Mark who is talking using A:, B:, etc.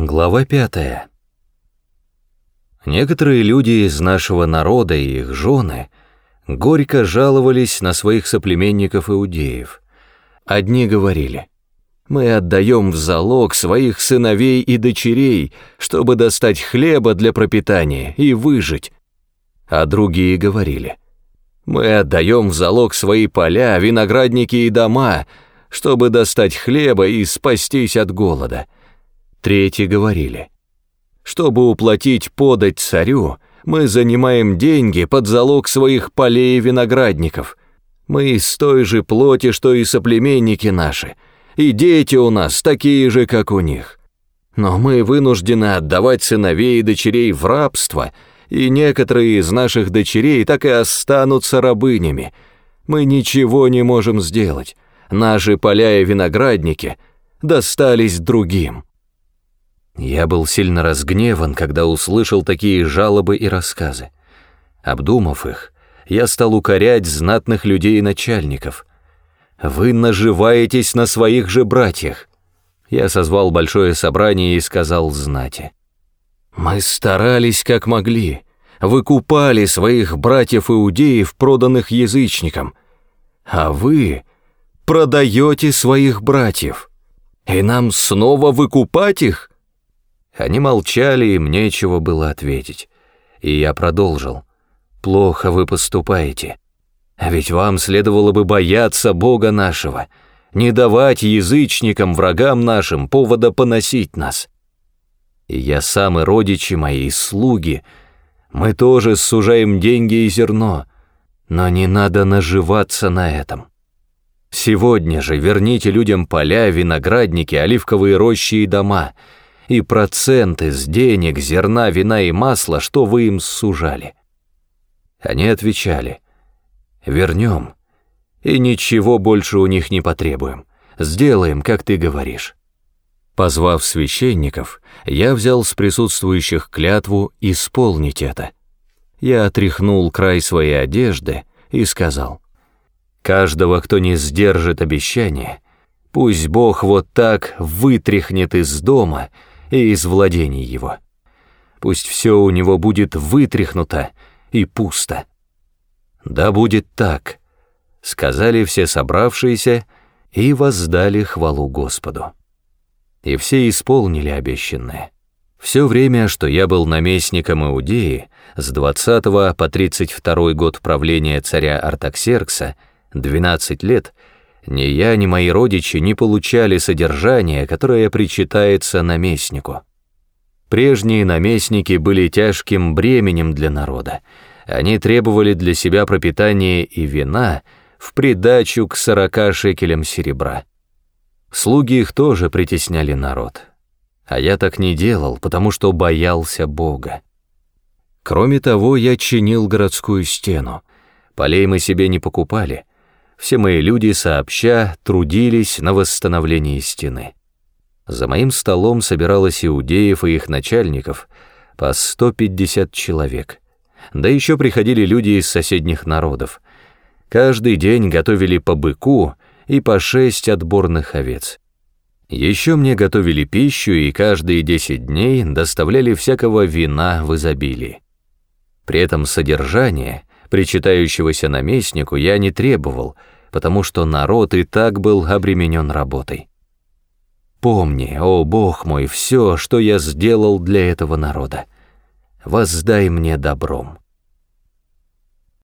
A: Глава 5. Некоторые люди из нашего народа и их жены горько жаловались на своих соплеменников-иудеев. Одни говорили: «Мы отдаем в залог своих сыновей и дочерей, чтобы достать хлеба для пропитания и выжить». А другие говорили: «Мы отдаем в залог свои поля, виноградники и дома, чтобы достать хлеба и спастись от голода». Третьи говорили: «Чтобы уплатить подать царю, мы занимаем деньги под залог своих полей и виноградников. Мы из той же плоти, что и соплеменники наши, и дети у нас такие же, как у них. Но мы вынуждены отдавать сыновей и дочерей в рабство, и некоторые из наших дочерей так и останутся рабынями. Мы ничего не можем сделать. Наши поля и виноградники достались другим». Я был сильно разгневан, когда услышал такие жалобы и рассказы. Обдумав их, я стал укорять знатных людей и начальников. «Вы наживаетесь на своих же братьях». Я созвал большое собрание и сказал знати: «Мы старались как могли, выкупали своих братьев-иудеев, проданных язычникам, а вы продаете своих братьев, и нам снова выкупать их?» Они молчали, им нечего было ответить. И я продолжил: «Плохо вы поступаете. А ведь вам следовало бы бояться Бога нашего, не давать язычникам, врагам нашим, повода поносить нас. И я сам, и родичи мои, и слуги, мы тоже сужаем деньги и зерно, но не надо наживаться на этом. Сегодня же верните людям поля, виноградники, оливковые рощи и дома, и проценты с денег, зерна, вина и масла, что вы им сужали». Они отвечали: «Вернем, и ничего больше у них не потребуем, сделаем, как ты говоришь». Позвав священников, я взял с присутствующих клятву исполнить это. Я отряхнул край своей одежды и сказал: «Каждого, кто не сдержит обещания, пусть Бог вот так вытряхнет из дома и из владений его. Пусть все у него будет вытряхнуто и пусто». «Да будет так», — сказали все собравшиеся и воздали хвалу Господу. И все исполнили обещанное. Все время, что я был наместником Иудеи, с 20 по 32 год правления царя Артаксеркса, 12 лет, ни я, ни мои родичи не получали содержания, которое причитается наместнику. Прежние наместники были тяжким бременем для народа. Они требовали для себя пропитания и вина в придачу к 40 шекелям серебра. Слуги их тоже притесняли народ. А я так не делал, потому что боялся Бога. Кроме того, я чинил городскую стену. Полей мы себе не покупали. Все мои люди сообща трудились на восстановлении стены. За моим столом собиралось иудеев и их начальников по 150 человек. Да еще приходили люди из соседних народов. Каждый день готовили по быку и по 6 отборных овец. Еще мне готовили пищу и каждые 10 дней доставляли всякого вина в изобилии. При этом содержание, причитающегося наместнику, я не требовал, потому что народ и так был обременен работой. Помни, о Бог мой, все, что я сделал для этого народа. Воздай мне добром.